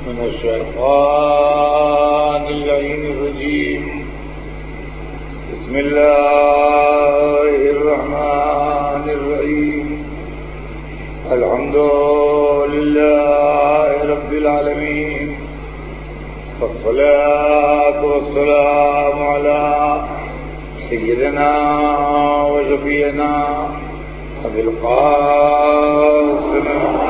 من الشيطان اللعين الرجيم. بسم الله الرحمن الرحيم. الحمد لله رب العالمين، والصلاة والسلام على سيدنا وشفيعنا أبي القاسم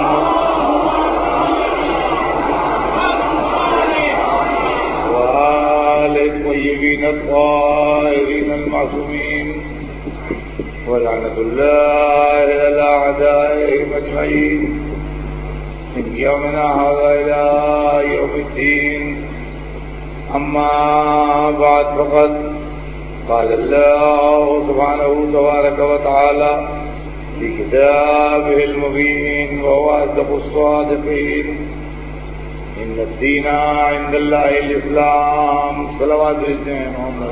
وآل الطيبين الطاهرين المعصومين، ولعنة الله على أعدائهم أجمعين من يومنا هذا إلى يوم الدين. أما بعد، فقد قال الله سبحانه تبارك وتعالى في كتابه المبين وهو أصدق الصادقين: إن الدين عند الله الإسلام. صلوات محمد.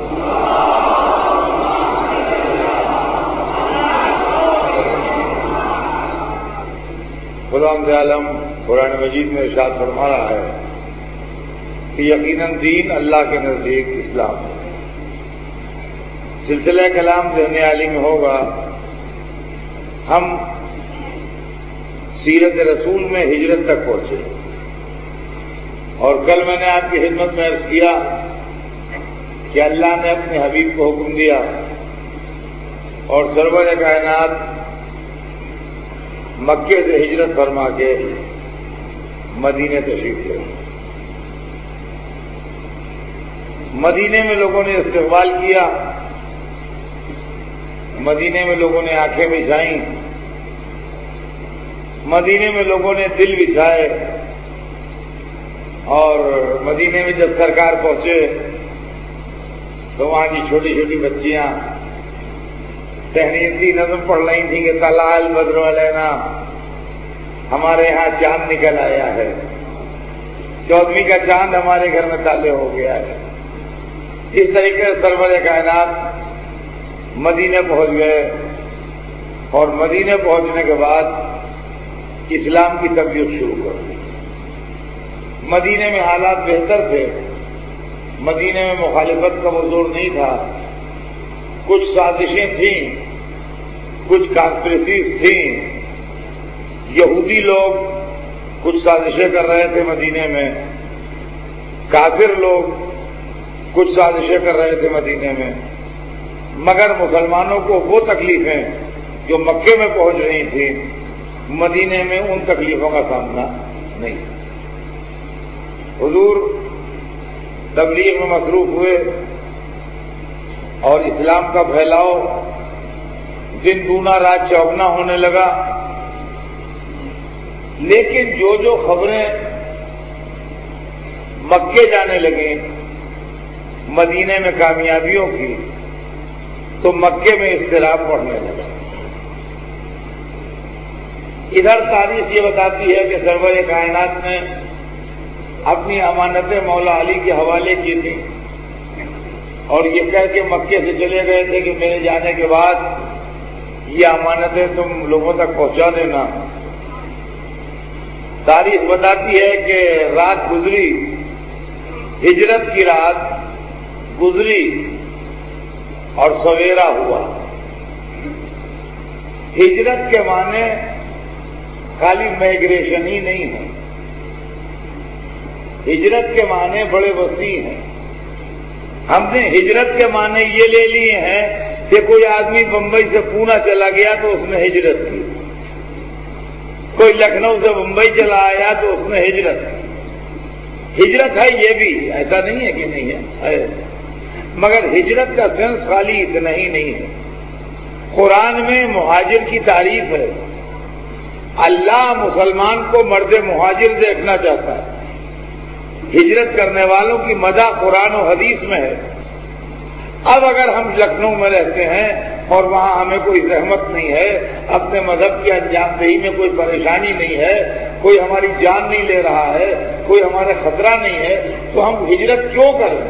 خداوند عالم قرآن مجید میں ارشاد فرما رہا ہے کہ یقیناً دین اللہ کے نزدیک اسلام ہے. سلسلہ کلام ذہن عالی میں ہوگا. ہم سیرت رسول میں ہجرت تک پہنچے، اور کل میں نے آپ کی خدمت میں عرض کیا کہ اللہ نے اپنے حبیب کو حکم دیا اور سرور کائنات مکے سے ہجرت فرما کے مدینے تشریف لے. مدینے میں لوگوں نے استقبال کیا، مدینے میں لوگوں نے آنکھیں بچھائیں، مدینے میں لوگوں نے دل بچھائے. اور مدینے میں جب سرکار پہنچے تو وہاں کی چھوٹی چھوٹی بچیاں تہنیتی نظم پڑھ رہی تھیں کہ طلع البدر علینا، ہمارے یہاں چاند نکل آیا ہے، 14ویں کا چاند ہمارے گھر میں طالع ہو گیا ہے. اس طریقے سے سرور کائنات مدینے پہنچ گئے، اور مدینے پہنچنے کے بعد اسلام کی تبلیغ شروع کر دی. مدینے میں حالات بہتر تھے، مدینے میں مخالفت کا وہ زور نہیں تھا. کچھ سازشیں تھیں، کچھ کانسپریسیز تھیں. یہودی لوگ کچھ سازشیں کر رہے تھے مدینے میں، کافر لوگ کچھ سازشیں کر رہے تھے مدینے میں، مگر مسلمانوں کو وہ تکلیفیں جو مکے میں پہنچ رہی تھیں مدینے میں ان تکلیفوں کا سامنا نہیں تھا. حضور تبلیغ میں مصروف ہوئے اور اسلام کا پھیلاؤ دن دونا رات چوگنا ہونے لگا. لیکن جو جو خبریں مکے جانے لگیں مدینے میں کامیابیوں کی، تو مکے میں اضطراب بڑھنے لگا. ادھر تاریخ یہ بتاتی ہے کہ سرور کائنات نے اپنی امانتیں مولا علی کے حوالے کی تھی، اور یہ کہہ کے مکے سے چلے گئے تھے کہ میرے جانے کے بعد یہ امانتیں تم لوگوں تک پہنچا دینا. تاریخ بتاتی ہے کہ رات گزری، ہجرت کی رات گزری اور سویرا ہوا. ہجرت کے معنی خالی مائگریشن ہی نہیں ہے، ہجرت کے معنی بڑے وسیع ہیں. ہم نے ہجرت کے معنی یہ لے لیے ہیں کہ کوئی آدمی بمبئی سے پونا چلا گیا تو اس نے ہجرت کی، کوئی لکھنؤ سے بمبئی چلا آیا تو اس نے ہجرت کی. ہجرت ہے یہ بھی، ایسا نہیں ہے کہ نہیں ہے، مگر ہجرت کا سینس خالی اتنا ہی نہیں ہے. قرآن میں مہاجر کی تعریف ہے. اللہ مسلمان کو مرد مہاجر دیکھنا چاہتا ہے. ہجرت کرنے والوں کی مدح قرآن و حدیث میں ہے. اب اگر ہم لکھنؤ میں رہتے ہیں اور وہاں ہمیں کوئی زحمت نہیں ہے، اپنے مذہب کی انجام دہی میں کوئی پریشانی نہیں ہے، کوئی ہماری جان نہیں لے رہا ہے، کوئی ہمارا خطرہ نہیں ہے، تو ہم ہجرت کیوں کریں؟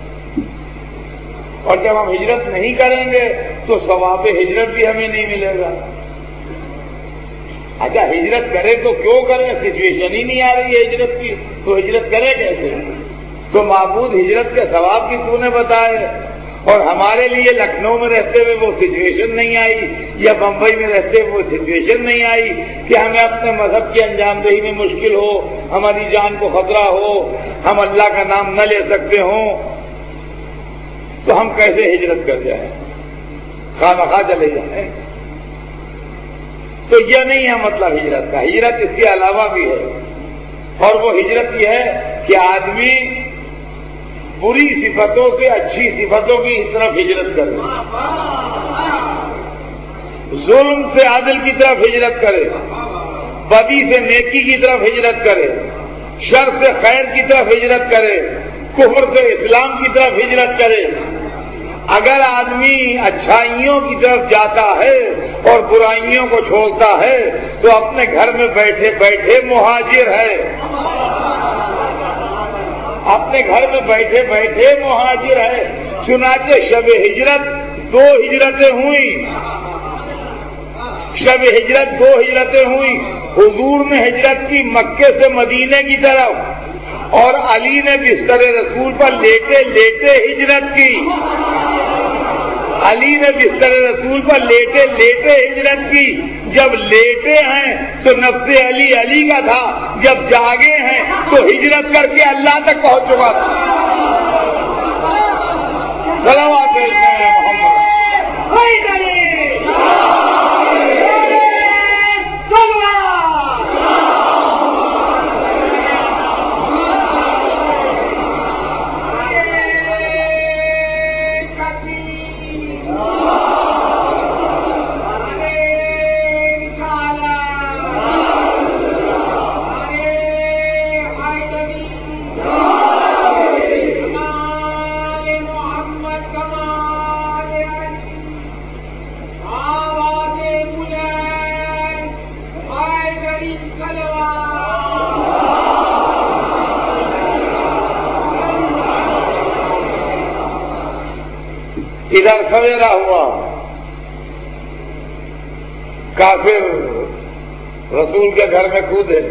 اور جب ہم ہجرت نہیں کریں گے تو ثواب ہجرت بھی ہمیں نہیں ملے گا. اچھا ہجرت کرے تو کیوں کرے؟ سچویشن ہی نہیں آ رہی ہے ہجرت کی، تو ہجرت کرے کیسے؟ تو معبود ہجرت کے ثواب کی تو نے بتائے، اور ہمارے لیے لکھنؤ میں رہتے ہوئے وہ سچویشن نہیں آئی، یا بمبئی میں رہتے ہوئے وہ سچویشن نہیں آئی کہ ہمیں اپنے مذہب کی انجام دہی میں مشکل ہو، ہماری جان کو خطرہ ہو، ہم اللہ کا نام نہ لے سکتے ہوں، تو ہم کیسے ہجرت کر جائیں؟ خواہ مخواہ چلے جائیں؟ تو یہ نہیں ہے مطلب ہجرت کا. ہجرت اس کے علاوہ بھی ہے، اور وہ ہجرت یہ ہے کہ آدمی بری صفتوں سے اچھی صفتوں کی طرف ہجرت کرے، ظلم سے عدل کی طرف ہجرت کرے، بدی سے نیکی کی طرف ہجرت کرے، شر سے خیر کی طرف ہجرت کرے، کفر سے اسلام کی طرف ہجرت کرے. اگر آدمی اچھائیوں کی طرف جاتا ہے اور برائیوں کو چھوڑتا ہے تو اپنے گھر میں بیٹھے بیٹھے مہاجر ہے، اپنے گھر میں بیٹھے بیٹھے مہاجر ہے. چنانچہ شب ہجرت 2 ہجرتیں ہوئیں، شب ہجرت 2 ہجرتیں ہوئیں. حضور نے ہجرت کی مکے سے مدینے کی طرف، اور علی نے بستر رسول پر لیٹے لیٹے ہجرت کی. علی نے بستر رسول پر لیٹے لیٹے ہجرت کی. جب لیٹے ہیں تو نفس علی علی کا تھا، جب جاگے ہیں تو ہجرت کر کے اللہ تک پہنچ چکا تھا. صلوات محمد. ادھر سویرا ہوا، کافر رسول کے گھر میں کودے،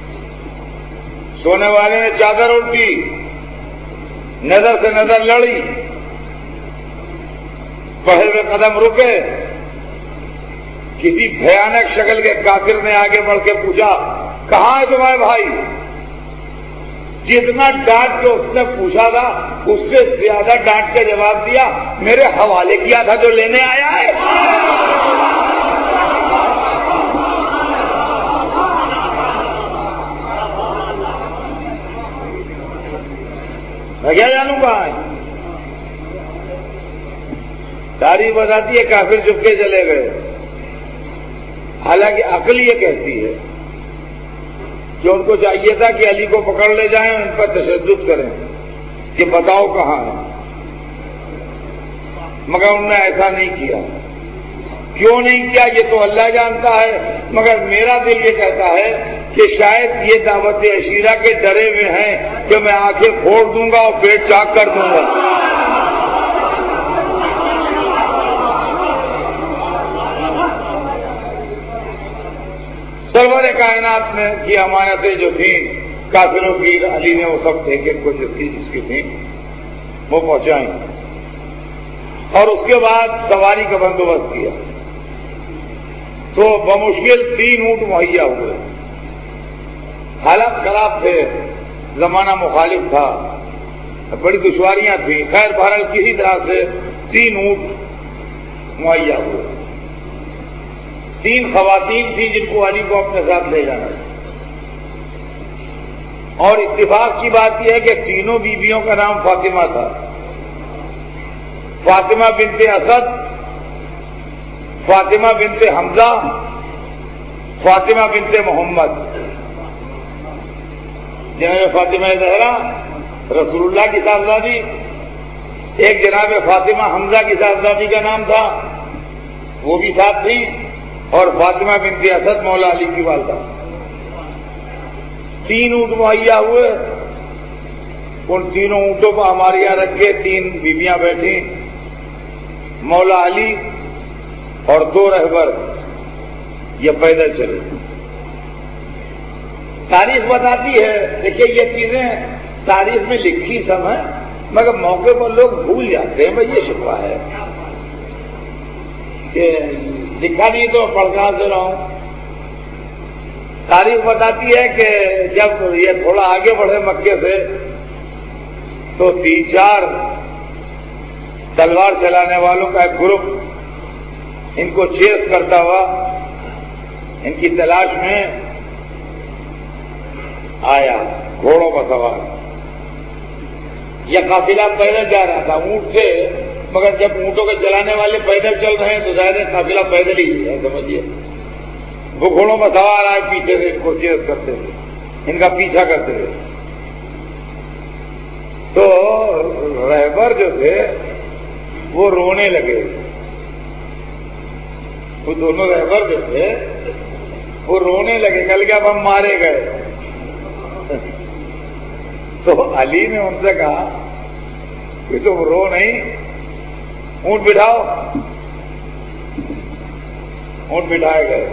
سونے والے نے چادر الٹی، نظر سے نظر لڑی، بڑھے ہوئے قدم رکے. کسی بھیانک شکل کے کافر نے آگے بڑھ کے پوچھا کہاں ہے تمہارے بھائی؟ جتنا ڈانٹ کے اس نے پوچھا تھا اس سے زیادہ ڈانٹ کے جواب دیا میرے حوالے کیا تھا جو لینے آیا ہے. میں کیا جانوں گا؟ تاریخ بتاتی ہے کافر چپ کے چلے گئے. حالانکہ عقل یہ کہتی ہے کہ ان کو چاہیے تھا کہ علی کو پکڑ لے جائیں، ان پر تشدد کریں کہ بتاؤ کہاں ہے، مگر انہوں نے ایسا نہیں کیا. کیوں نہیں کیا یہ تو اللہ جانتا ہے، مگر میرا دل یہ کہتا ہے کہ شاید یہ دعوت عشیرہ کے ڈرے ہوئے ہیں کہ میں آنکھیں پھوڑ دوں گا اور پیٹ چاک کر دوں گا. سرور کائنات میں کی امانتیں جو تھیں کافروں کی، علی نے وہ سب ایک ایک کو جس کی تھیں وہ پہنچائیں، اور اس کے بعد سواری کا بندوبست کیا. تو بمشکل 3 اونٹ مہیا ہوئے. حالات خراب تھے، زمانہ مخالف تھا، بڑی دشواریاں تھیں. خیر بہرحال کسی طرح سے 3 اونٹ مہیا ہوئے. 3 خواتین تھیں جن کو علی کو اپنے ساتھ لے جانا تھا. اور اتفاق کی بات یہ ہے کہ تینوں بیویوں کا نام فاطمہ تھا. فاطمہ بنت اسد، فاطمہ بنت حمزہ، فاطمہ بنت محمد. جناب فاطمہ زہرا رسول اللہ کی صاحبزادی، ایک جناب فاطمہ حمزہ کی صاحبزادی کا نام تھا، وہ بھی ساتھ تھی، اور فاطمہ بنت اسد مولا علی کی والدہ. 3 اونٹ مہیا ہوئے. ان تینوں اونٹوں کو ہمارے یہاں رکھ کے 3 بیویاں بیٹھی، مولا علی اور 2 رہبر. یہ پیدل چلے. تاریخ بتاتی ہے. دیکھیے یہ چیزیں تاریخ میں لکھی سب ہیں مگر موقع پر لوگ بھول جاتے ہیں. بھائی یہ شبہ ہے کہ لکھا نہیں تو پڑھ کہاں سے رہا ہوں. تاریخ بتاتی ہے کہ جب یہ تھوڑا آگے بڑھے مکے سے تو 3-4 تلوار چلانے والوں کا ایک گروپ ان کو چیس کرتا ہوا ان کی تلاش میں آیا گھوڑوں کا سوار. یہ قافلہ پیدل جا رہا تھا اونٹ سے مگر جب اونٹوں کے چلانے والے پیدل چل رہے ہیں تو ظاہر ہے قافلہ پیدل ہی ہے. سمجھیے وہ گھوڑوں میں سوار آئے پیچھے سے ان کو چیز کرتے ہوئے ان کا پیچھا کرتے ہوئے. تو رہبر جو تھے وہ رونے لگے. وہ دونوں رہبر جو تھے وہ رونے لگے. کل کے اب ہم مارے گئے. تو علی نے ان سے کہا کہ تم رو نہیں, اونٹ بٹھاؤ. اونٹ بٹھائے گئے.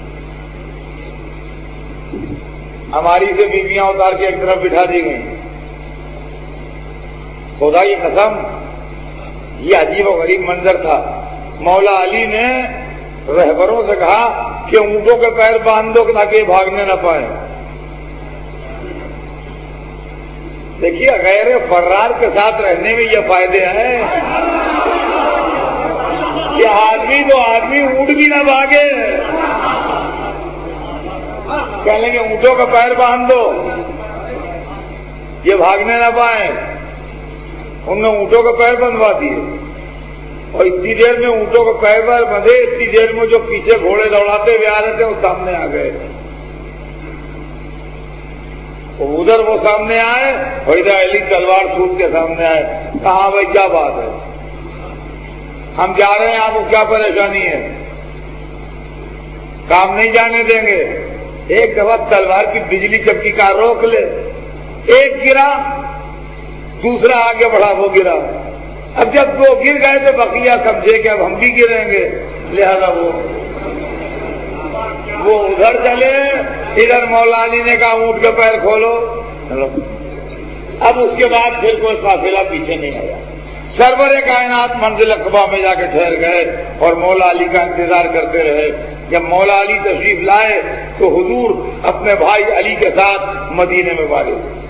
ہماری سے بیویاں اتار کے ایک طرف بٹھا دی گئیں. خدا کی قسم یہ عجیب و غریب منظر تھا. مولا علی نے رہبروں سے کہا کہ اونٹوں کے پیر باندھ دو تاکہ یہ بھاگنے نہ پائیں. دیکھیے غیر فرار کے ساتھ رہنے میں یہ فائدے ہیں کہ آدمی اونٹ بھی نہ بھاگے. کہہ لیں گے اونٹوں کا پیر باندھ دو یہ بھاگنے نہ پائیں. ان نے اونٹوں کا پیر بندھوا دیے اور اتنی دیر میں اونٹوں کا پیر بندھے اتنی دیر میں جو پیچھے گھوڑے دوڑاتے ہوئے آ رہے تھے وہ سامنے آ گئے. ادھر وہ سامنے آئے اور ادھر علی تلوار سوٹ کے سامنے آئے. کہاں بھائی کیا بات ہے, ہم جا رہے ہیں, آپ کو کیا پریشانی ہے, کام نہیں جانے دیں گے. ایک دفعہ تلوار کی بجلی چمکی کا روک لے. ایک گرا دوسرا آگے بڑھا وہ گرا. اب جب 2 گر گئے تو بقیہ سمجھے کہ اب ہم بھی گریں گے, لہذا وہ ادھر چلے. ادھر مولا علی نے کہا اونٹ کا پیر کھولو. اب اس کے بعد پھر کوئی قافلہ پیچھے نہیں آیا. سرور کائنات منزل عقبہ میں جا کے ٹھہر گئے اور مولا علی کا انتظار کرتے رہے. جب مولا علی تشریف لائے تو حضور اپنے بھائی علی کے ساتھ مدینے میں والے تھے.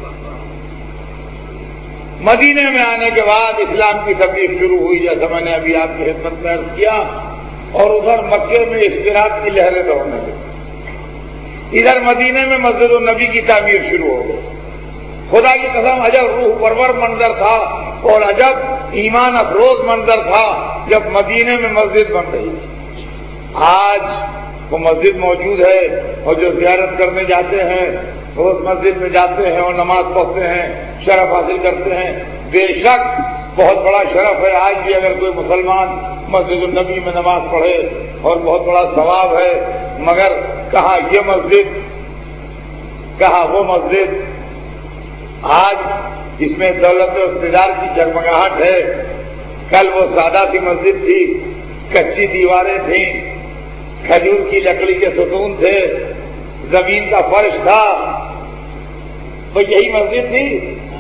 مدینے میں آنے کے بعد اسلام کی تبلیغ شروع ہوئی جیسا میں نے ابھی آپ کی خدمت میں عرض کیا, اور ادھر مکے میں اشتراک کی لہریں دوڑنے لگی. ادھر مدینے میں مسجد النبی کی تعمیر شروع ہو گئی. خدا کی قسم عجب روح پرور منظر تھا اور عجب ایمان افروز منظر تھا جب مدینے میں مسجد بن رہی. آج وہ مسجد موجود ہے اور جو زیارت کرنے جاتے ہیں وہ اس مسجد میں جاتے ہیں اور نماز پڑھتے ہیں, شرف حاصل کرتے ہیں. بے شک بہت بڑا شرف ہے آج بھی اگر کوئی مسلمان مسجد النبی میں نماز پڑھے اور بہت بڑا ثواب ہے. مگر کہاں یہ مسجد, کہاں وہ مسجد. آج اس میں دولت و اقتدار کی جگمگاہٹ ہے. کل وہ سادہ سی مسجد تھی, کچی دیواریں تھیں, کھجور کی لکڑی کے ستون تھے, زمین کا فرش تھا. تو یہی مسجد تھی,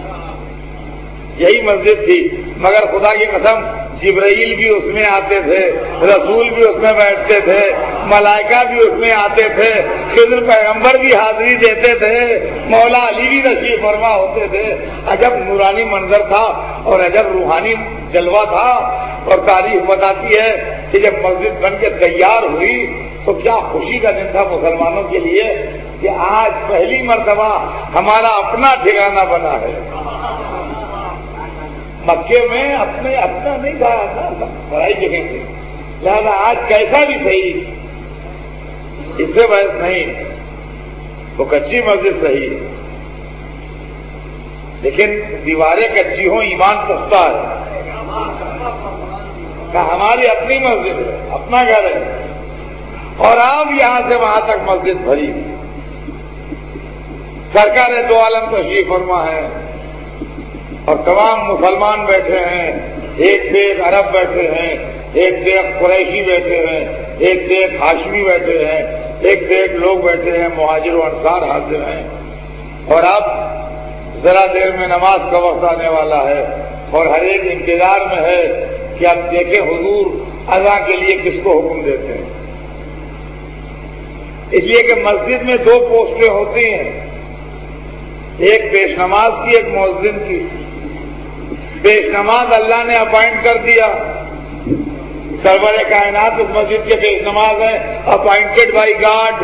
یہی مسجد تھی. مگر خدا کی قسم جبرائیل بھی اس میں آتے تھے, رسول بھی اس میں بیٹھتے تھے, ملائکہ بھی اس میں آتے تھے, خضر پیغمبر بھی حاضری دیتے تھے, مولا علی بھی تشریف فرما ہوتے تھے. عجب نورانی منظر تھا اور عجب روحانی جلوہ تھا. اور تاریخ بتاتی ہے کہ جب مسجد بن کے تیار ہوئی تو کیا خوشی کا دن تھا مسلمانوں کے لیے کہ آج پہلی مرتبہ ہمارا اپنا ٹھکانہ بنا ہے. مکے میں اپنا نہیں تھا, بڑائی جگہ تھی. لہذا آج کیسا بھی صحیح, اس سے بحث نہیں, وہ کچی مسجد صحیح, لیکن دیواریں کچی ہوں ایمان پختہ ہے. کہ ہماری اپنی مسجد ہے, اپنا گھر ہے, اور آپ یہاں سے وہاں تک مسجد بھری. سرکار دو عالم تشریف فرما ہے اور تمام مسلمان بیٹھے ہیں. ایک سے ایک عرب بیٹھے ہیں, ایک سے ایک قریشی بیٹھے ہیں, ایک سے ایک ہاشمی بیٹھے ہیں, ایک سے ایک لوگ بیٹھے ہیں، مہاجر و انصار حاضر ہیں، اور اب ذرا دیر میں نماز کا وقت آنے والا ہے اور ہر ایک انتظار میں ہے کہ اب دیکھیں حضور اذان کے لیے کس کو حکم دیتے ہیں۔ اس لیے کہ مسجد میں دو پوسٹیں ہوتی ہیں، ایک پیش نماز کی، ایک مؤذن کی۔ پیش نماز اللہ نے اپائنٹ کر دیا، سرور کائنات اس مسجد کے پیش نماز ہیں، اپائنٹڈ بائی گاڈ،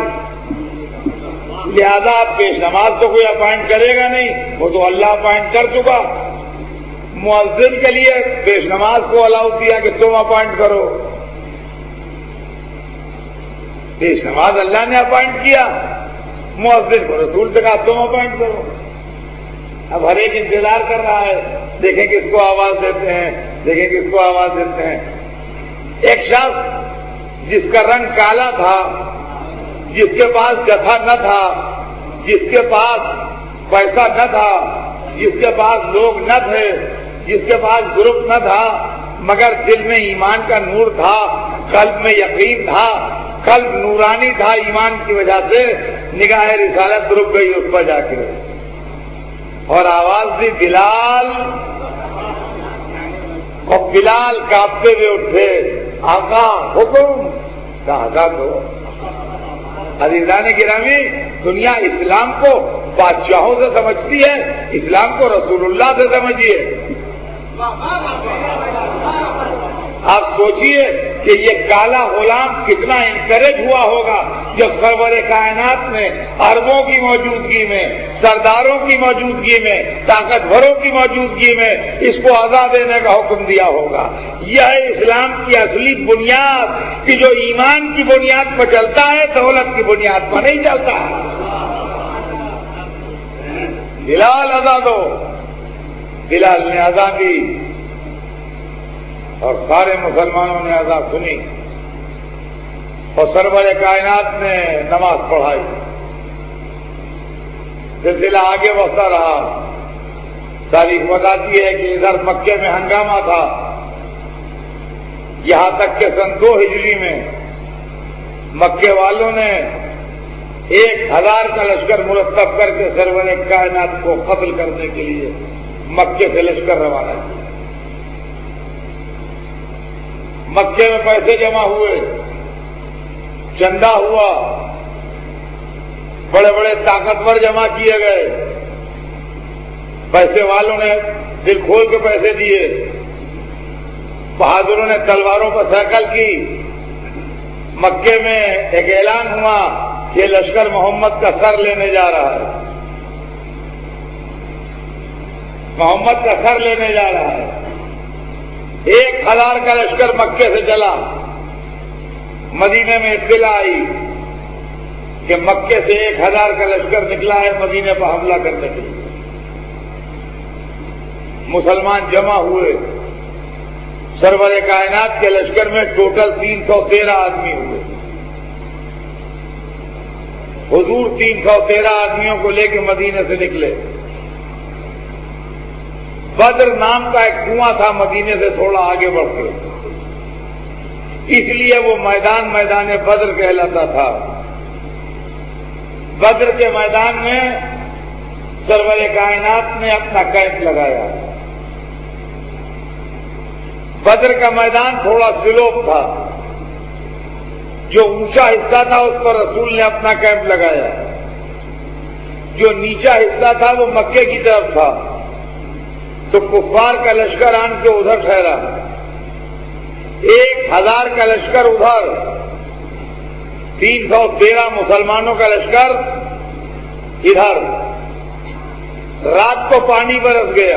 لہذا پیش نماز تو کوئی اپائنٹ کرے گا نہیں، وہ تو اللہ اپائنٹ کر چکا۔ مؤذن کے لیے پیش نماز کو الاؤ کیا کہ تم اپائنٹ کرو، پیش نماز اللہ نے اپائنٹ کیا، مؤذن کو رسول سے کہا تم اپائنٹ کرو۔ اب ہر ایک انتظار کر رہا ہے، دیکھیں کس کو آواز دیتے ہیں، دیکھیں کس کو آواز دیتے ہیں۔ ایک شخص جس کا رنگ کالا تھا، جس کے پاس جتھا نہ تھا، جس کے پاس پیسہ نہ تھا، جس کے پاس لوگ نہ تھے، جس کے پاس گروپ نہ تھا، مگر دل میں ایمان کا نور تھا، قلب میں یقین تھا، قلب نورانی تھا ایمان کی وجہ سے، نگاہ رسالت رک گئی اس پر جا کے اور آواز دی بلال، اور بلال کانپتے ہوئے اٹھے، آقا حکم، کہا آقا تو عزیزان گرامی، دنیا اسلام کو بادشاہوں سے سمجھتی ہے، اسلام کو رسول اللہ سے سمجھیے۔ آپ سوچئے کہ یہ کالا غلام کتنا انکریج ہوا ہوگا جب سرور کائنات نے عربوں کی موجودگی میں، سرداروں کی موجودگی میں، طاقتوروں کی موجودگی میں اس کو عزا دینے کا حکم دیا ہوگا۔ یہ ہے اسلام کی اصلی بنیاد کہ جو ایمان کی بنیاد پر چلتا ہے، دولت کی بنیاد پر نہیں چلتا۔ بلال عزا دو، بلال نے عزا دی اور سارے مسلمانوں نے اذان سنی اور سرور کائنات نے نماز پڑھائی۔ سلسلہ آگے بڑھتا رہا۔ تاریخ بتاتی ہے کہ ادھر مکے میں ہنگامہ تھا، یہاں تک کہ سن 2 ہجری میں مکے والوں نے 1000 کا لشکر مرتب کر کے سرور کائنات کو قتل کرنے کے لیے مکے سے لشکر روانہ کیا۔ مکے میں پیسے جمع ہوئے، چندہ ہوا، بڑے بڑے طاقتور جمع کیے گئے، پیسے والوں نے دل کھول کے پیسے دیے، بہادروں نے تلواروں پر سائیکل کی۔ مکے میں ایک اعلان ہوا کہ لشکر محمد کا سر لینے جا رہا ہے، محمد کا سر لینے جا رہا ہے۔ 1000 کا لشکر مکے سے چلا، مدینے میں اطلاع آئی کہ مکے سے 1000 کا لشکر نکلا ہے مدینے پر حملہ کرنے کے لیے۔ مسلمان جمع ہوئے، سرور کائنات کے لشکر میں ٹوٹل 313 آدمی ہوئے۔ حضور 313 آدمیوں کو لے کے مدینے سے نکلے۔ بدر نام کا ایک کنواں تھا مدینے سے تھوڑا آگے بڑھ کے، اس لیے وہ میدان بدر کہلاتا تھا۔ بدر کے میدان میں سرور کائنات نے اپنا کیمپ لگایا۔ بدر کا میدان تھوڑا سلوپ تھا، جو اونچا حصہ تھا اس پر رسول نے اپنا کیمپ لگایا، جو نیچا حصہ تھا وہ مکے کی طرف تھا، تو کفار کا لشکر آن کے ادھر ٹھہرا۔ 1000 کا لشکر ادھر، 313 مسلمانوں کا لشکر ادھر۔ رات کو پانی برس گیا،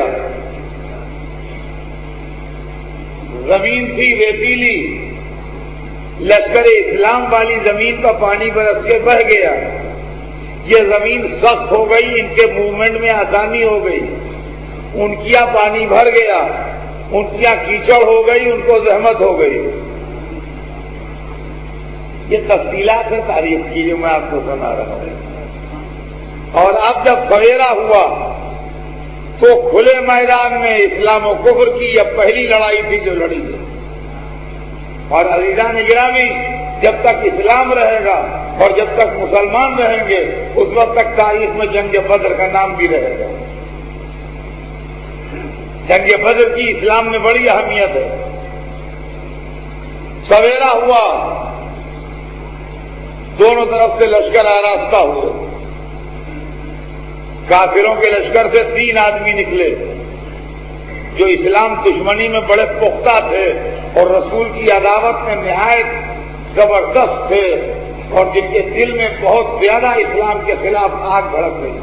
زمین تھی ریتیلی، لشکر اسلام والی زمین پر پانی برس کے بہ گیا۔ یہ زمین سخت ہو گئی، ان کے موومنٹ میں آسانی ہو گئی، اونٹیاں پانی بھر گیا، اونٹیاں کیچڑ ہو گئی، ان کو زحمت ہو گئی۔ یہ تفصیلات ہے تاریخ کی جو میں آپ کو سنا رہا ہوں۔ اور اب جب سویرا ہوا تو کھلے میدان میں اسلام و کفر کی یہ پہلی لڑائی تھی جو لڑی گئی۔ اور عزیزان گرامی، جب تک اسلام رہے گا اور جب تک مسلمان رہیں گے اس وقت تک تاریخ میں جنگ بدر کا نام بھی رہے گا. جنگ بدر کی اسلام میں بڑی اہمیت ہے. سویرا ہوا، دونوں طرف سے لشکر آراستہ ہوئے. کافروں کے لشکر سے 3 آدمی نکلے جو اسلام دشمنی میں بڑے پختہ تھے اور رسول کی عداوت میں نہایت زبردست تھے اور جن کے دل میں بہت زیادہ اسلام کے خلاف آگ بھڑک گئی.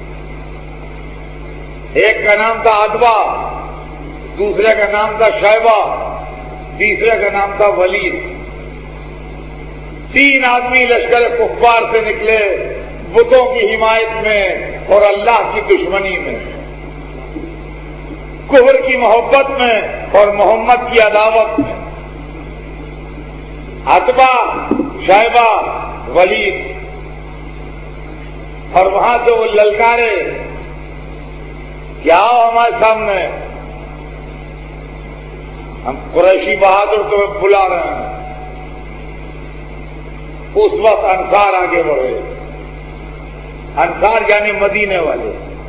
ایک کا نام تھا عتبہ، دوسرے کا نام تھا شیبہ، تیسرے کا نام تھا ولید. 3 آدمی لشکر کفار سے نکلے بتوں کی حمایت میں اور اللہ کی دشمنی میں، کفر کی محبت میں اور محمد کی عداوت میں. عتبہ، شیبہ، ولید. اور وہاں سے وہ للکارے کیا آؤ ہمارے سامنے، ہم قریشی بہادر تمہیں بلا رہے ہیں. اس وقت انصار آگے بڑھے. انصار یعنی مدینے والے،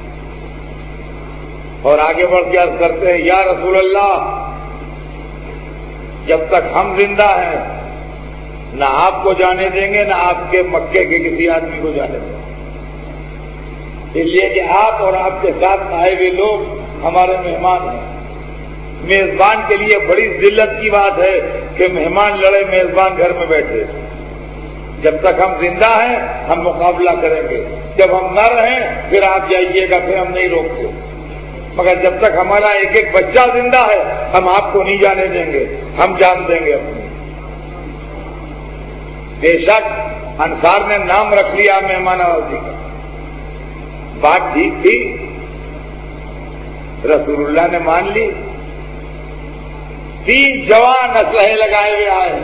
اور آگے بڑھ کے عرض کرتے ہیں یا رسول اللہ، جب تک ہم زندہ ہیں نہ آپ کو جانے دیں گے نہ آپ کے مکے کے کسی آدمی کو جانے دیں گے، اس لیے کہ آپ اور آپ کے ساتھ آئے ہوئے لوگ ہمارے مہمان ہیں. میزبان کے لیے بڑی ذلت کی بات ہے کہ مہمان لڑے میزبان گھر میں بیٹھے. جب تک ہم زندہ ہیں ہم مقابلہ کریں گے، جب ہم نہ رہیں پھر آپ جائیے گا، پھر ہم نہیں روکتے. مگر جب تک ہمارا ایک ایک بچہ زندہ ہے ہم آپ کو نہیں جانے دیں گے، ہم جان دیں گے اپنے. بے شک انصار نے نام رکھ لیا مہمان نوازی کا. بات ٹھیک تھی، رسول اللہ نے مان لی. 3 جوان اسلحے لگائے ہوئے آئے،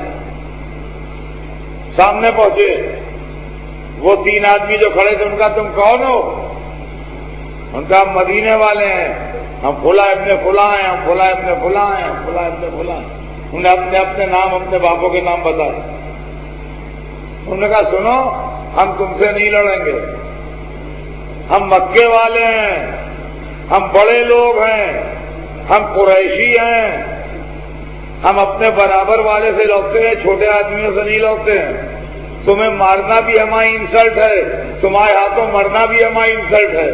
سامنے پہنچے. وہ 3 آدمی جو کھڑے تھے ان کا تم کون ہو؟ ان کا ہم مدینے والے ہیں، ہم فلاں ابن فلاں ہیں، ہم فلاں ابن فلاں ہیں، ہم فلاں ابن فلاں ہیں. انہوں نے اپنے اپنے نام اپنے باپوں کے نام بتائے. انہوں نے کہا سنو، ہم تم سے نہیں لڑیں گے، ہم مکے والے ہیں، ہم بڑے لوگ ہیں، ہم قریشی ہیں، ہم اپنے برابر والے سے لڑتے ہیں، چھوٹے آدمیوں سے نہیں لڑتے ہیں. تمہیں مارنا بھی ہماری انسلٹ ہے، تمہارے ہاتھوں مرنا بھی ہماری انسلٹ ہے.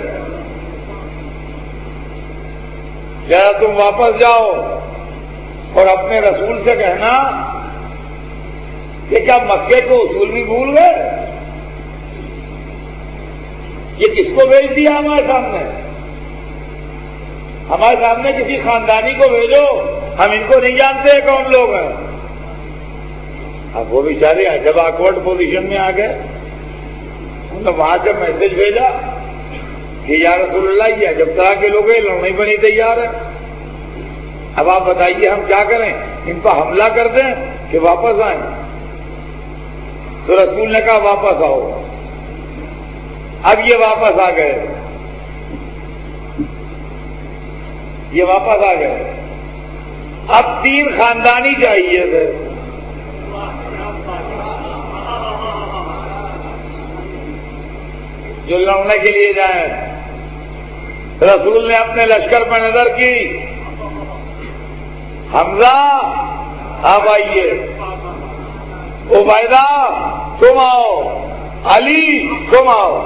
ذرا تم واپس جاؤ اور اپنے رسول سے کہنا کہ کیا مکے کو اصول بھی بھول گئے؟ یہ کس کو بھیج دیا ہمارے سامنے؟ ہمارے سامنے کسی خاندانی کو بھیجو، ہم ان کو نہیں جانتے کون لوگ ہیں. اب وہ بیچارے جب آکورڈ پوزیشن میں آ گئے، انہوں نے وہاں سے میسج بھیجا کہ یا رسول اللہ یہ جب طرح کے لوگ ہیں لڑنے پر نہیں تیار ہے، اب آپ بتائیے ہم کیا کریں، ان پر حملہ کر دیں کہ واپس آئیں؟ تو رسول نے کہا واپس آؤ. اب یہ واپس آ گئے، یہ واپس آ گئے. اب 3 خاندانی چاہیے تھے. جو لڑنے کے لیے جائیں. رسول نے اپنے لشکر پر نظر کی، حمزہ آپ آئیے، عبیدہ تم آؤ، علی تم آؤ.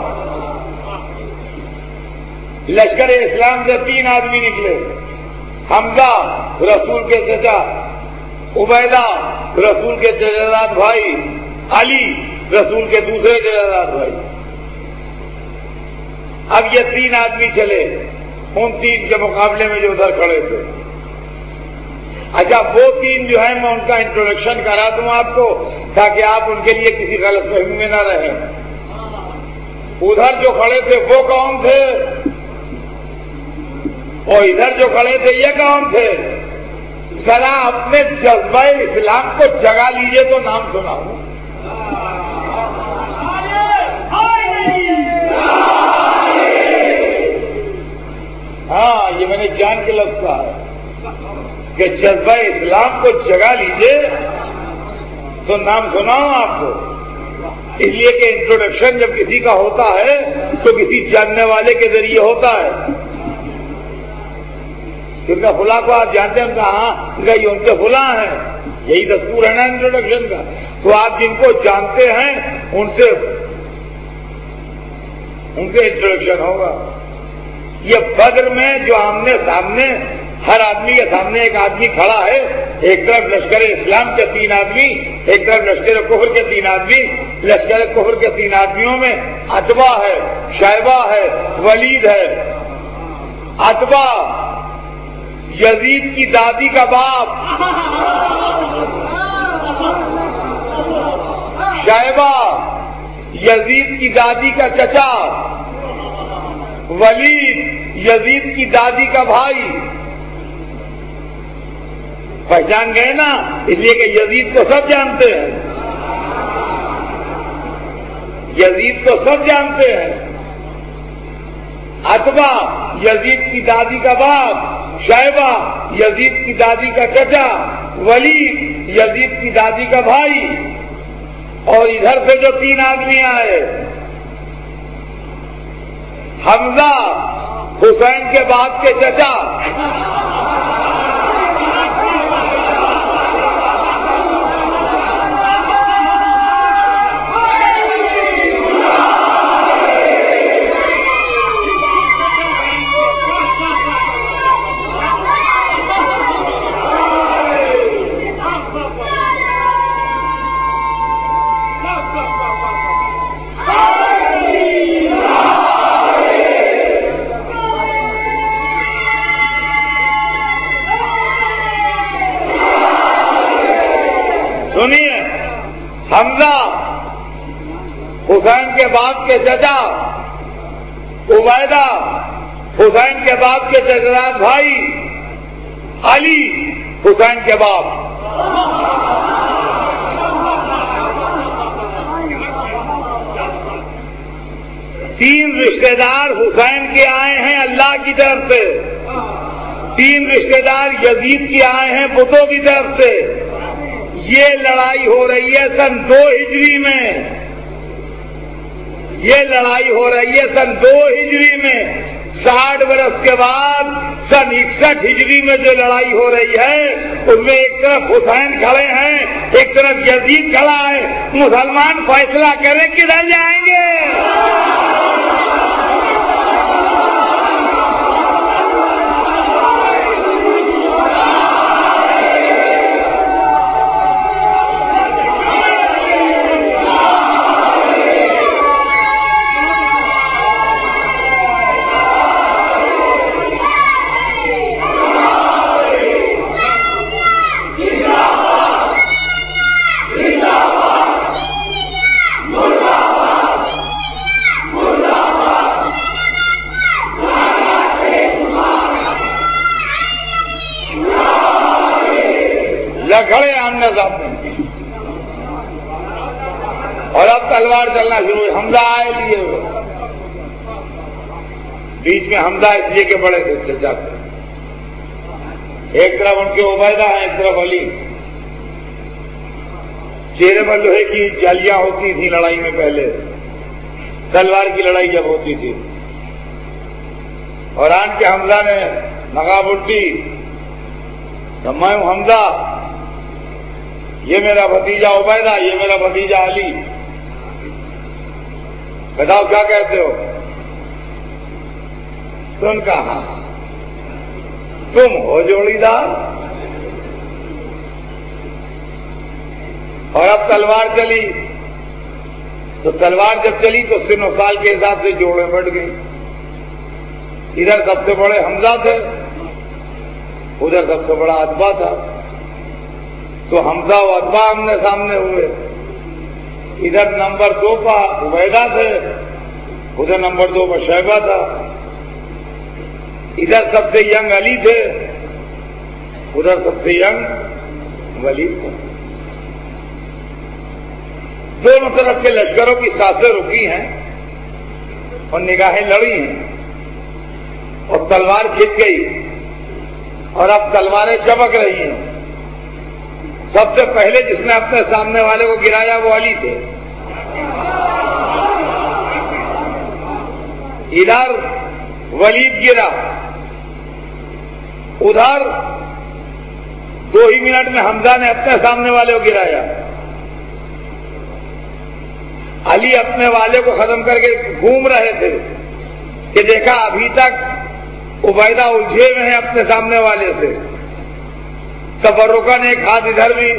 لشکر اسلام سے 3 آدمی نکلے، حمزہ رسول کے چچا، عبیدہ رسول کے چچا بھائی، علی رسول کے دوسرے چچا بھائی. اب یہ 3 آدمی چلے ان 3 کے مقابلے میں جو ادھر کھڑے تھے. اچھا وہ 3 جو ہیں میں ان کا انٹروڈکشن کرا دوں آپ کو تاکہ آپ ان کے لیے کسی غلط فہمی میں نہ رہیں. ادھر جو کھڑے تھے وہ کون تھے اور ادھر جو کھڑے تھے یہ کون تھے؟ ذرا اپنے جذبہ اسلام کو جگا لیجئے تو نام سناؤں. ہاں یہ میں نے جان کے لفظ کہا ہے کہ جذبہ اسلام کو جگا لیجئے تو نام سناؤں آپ کو. اس لیے کہ انٹروڈکشن جب کسی کا ہوتا ہے تو کسی جاننے والے کے ذریعے ہوتا ہے. کیونکہ فلاں کو آپ جانتے ہیں، ان کا ہاں یہ ان کے فلاں ہیں، یہی دستور ہے نا انٹروڈکشن کا. تو آپ جن کو جانتے ہیں ان سے انٹروڈکشن ہوگا. یہ بدر میں جو آمنے سامنے ہر آدمی کے سامنے ایک آدمی کھڑا ہے، ایک طرف لشکر اسلام کے 3 آدمی، ایک طرف لشکر کفر کے 3 آدمی. لشکر کفر کے 3 آدمیوں میں عتبہ ہے، شیبہ ہے، ولید ہے. عتبہ یزید کی دادی کا باپ، شیبہ یزید کی دادی کا چچا، ولید یزید کی دادی کا بھائی. پہچان گئے نا؟ اس لیے کہ یزید کو سب جانتے ہیں، یزید کو سب جانتے ہیں. عتبہ یزید کی دادی کا باپ، شیبہ یزید کی دادی کا چچا، ولید یزید کی دادی کا بھائی. اور ادھر سے جو 3 آدمی آئے، حمزہ حسین کے باپ کے چچا، سنیے، حمزہ حسین کے باپ کے چچا، عبیدہ حسین کے باپ کے چچا بھائی، علی حسین کے باپ. تین رشتہ دار حسین کے آئے ہیں اللہ کی طرف سے، 3 رشتہ دار یزید کے آئے ہیں بتوں کی طرف سے. یہ لڑائی ہو رہی ہے سن 2 ہجری میں، یہ لڑائی ہو رہی ہے سن 2 ہجری میں. 60 برس کے بعد سن 61 ہجری میں جو لڑائی ہو رہی ہے اس میں ایک طرف حسین کھڑے ہیں، ایک طرف یزید کھڑا ہے. مسلمان فیصلہ کریں کدھر جائیں گے؟ کھڑے آمنے سامنے، اور اب تلوار چلنا شروع ہوئی. حمزہ آئے لیے ہوئے، بیچ میں حمزہ اس لیے کہ بڑے تھے چل جاتے. ایک طرف ان کے عبیدہ ہیں، ایک طرف علی. چہرے پر لوہے کی جالیاں ہوتی تھیں لڑائی میں پہلے، تلوار کی لڑائی جب ہوتی تھی. اور آن کے حمزہ نے نقاب اٹھی، میں ہوں حمزہ، یہ میرا بھتیجا عبیدہ، یہ میرا بھتیجا علی. بتاؤ کیا کہتے ہو؟ تم کہاں، تم ہو جوڑی دار. اور اب تلوار چلی، تو تلوار جب چلی تو سن و سال کے حساب سے جوڑے بٹ گئی. ادھر سب سے بڑے حمزہ تھے، ادھر سب سے بڑا عتبہ تھا. تو حمزہ و عتبہ آمنے سامنے ہوئے. ادھر نمبر 2 پر عبیدہ تھے، ادھر نمبر 2 پر شیبہ تھا. ادھر سب سے ینگ علی تھے، ادھر سب سے ینگ ولید تھے. دونوں طرف کے لشکروں کی سانسیں رکی ہیں اور نگاہیں لڑی ہیں اور تلوار کھنچ گئی اور اب تلواریں چمک رہی ہیں. سب سے پہلے جس نے اپنے سامنے والے کو گرایا وہ علی تھے. ادھر ولید گرا، ادھر 2 ہی منٹ میں حمزہ نے اپنے سامنے والے کو گرایا. علی اپنے والے کو ختم کر کے گھوم رہے تھے کہ دیکھا ابھی تک عبیدہ الجھے ہوئے ہیں اپنے سامنے والے سے. تفرقہ نے ایک ہاتھ ادھر بھی،